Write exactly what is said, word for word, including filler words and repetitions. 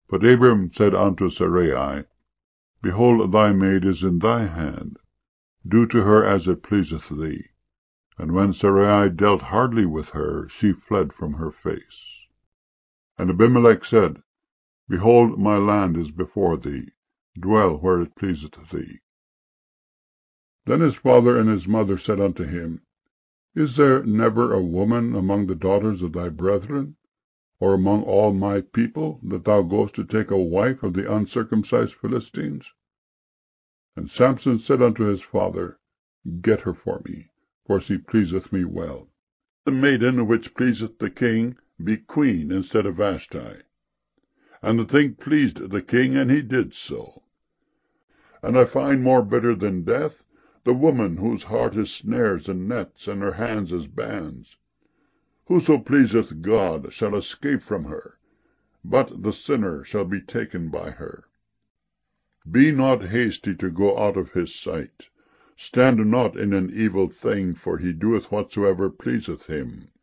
But Abram said unto Sarai, Behold, thy maid is in thy hand. Do to her as it pleaseth thee. And when Sarai dealt hardly with her, she fled from her face. And Abimelech said, Behold, my land is before thee. Dwell where it pleaseth thee. Then his father and his mother said unto him, Is there never a woman among the daughters of thy brethren, or among all my people, that thou goest to take a wife of the uncircumcised Philistines? And Samson said unto his father, Get her for me, for she pleaseth me well. The maiden which pleaseth the king be queen instead of Vashti. And the thing pleased the king, and he did so. And I find more bitter than death the woman whose heart is snares and nets, and her hands as bands. Whoso pleaseth God shall escape from her, but the sinner shall be taken by her. Be not hasty to go out of his sight. Stand not in an evil thing, for he doeth whatsoever pleaseth him.